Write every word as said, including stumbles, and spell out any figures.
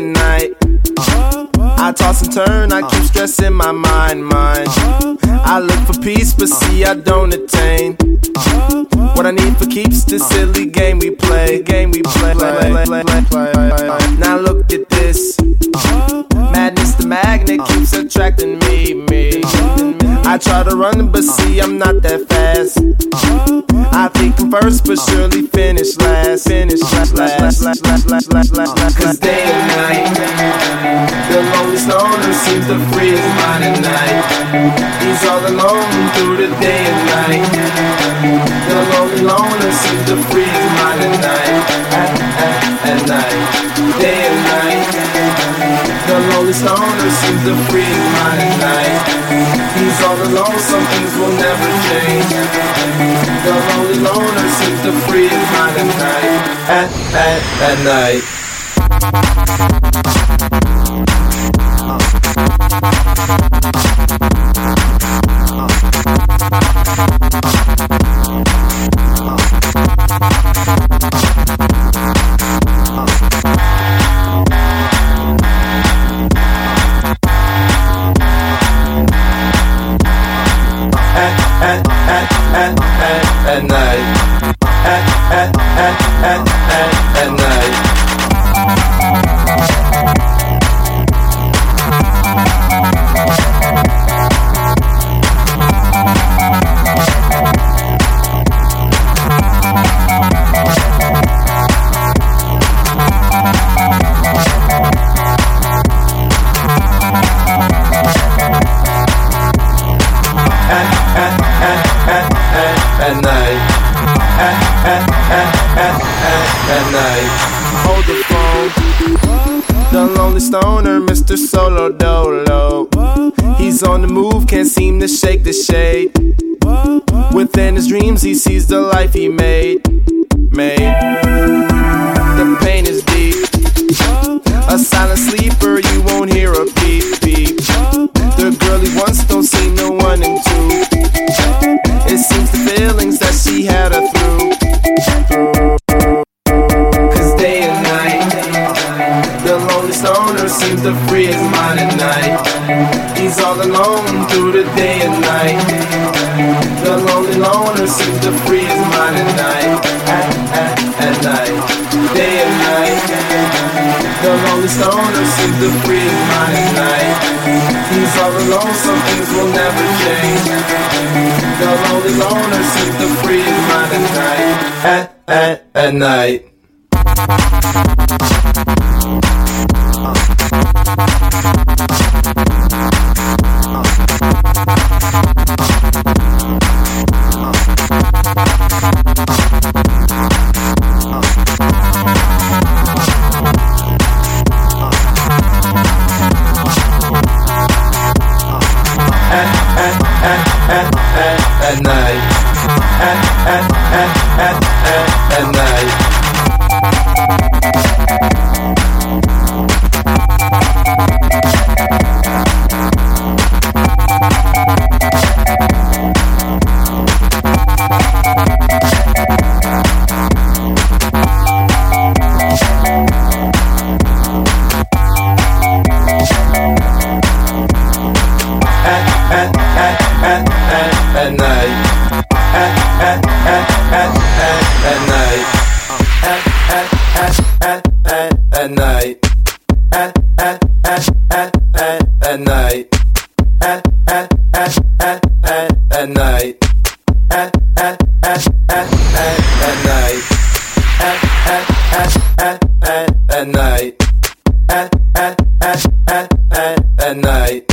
and night. I toss and turn, I keep stressing my mind, mind. I look for peace, but see I don't attain. What I need for keeps this silly game we play, game we play. Now look at this. Madness, the magnet keeps attracting me, me. I try to run, but see I'm not that fast. I think I'm first, but surely finish last. Finish last, last, last, last, last, last, last. Cause day and night, the lonely stoner seems to free his mind at night. He's all alone through the day and night. The lonely loner seems to free his mind at night. At, at, at night, day and night. The lonely stoner seems to free his mind at night. He's all alone, some things will never change. The lonely loner seems to free his mind at night. At, at, at night. At night, at, at, at, at, at, at night. At night, at, at, at, at, at, at night. Hold the phone. The lonely stoner, Mister Solo Dolo. He's on the move, can't seem to shake the shade. Within his dreams, he sees the life he made. Made. The pain is deep. A silent sleeper, you won't hear a beep, beep. The girl he wants don't seem to one and two. It seems the feelings that she had her through. Cause day and night, the lonely stoner seems to free his mind at night. He's all alone through the day and night. The lonely loner seems to free his mind at night. At, at, at night, day and night. The lonely stoner seems to free his mind at night. He's all alone, some things will never change. The lonely loner seems to free his mind at night. At, at, at night. At night, at, at, at, at, at, at night. At, at, at, at, at, at night. At, at, at, at, at, at night. At, at, at, at, at, at night. At, at, at, at, at, at night. At, at, at, at, at, at night. At, at, at, at, at, at night. At, at, at, at, at, at night. At, at, at, at, at, at night.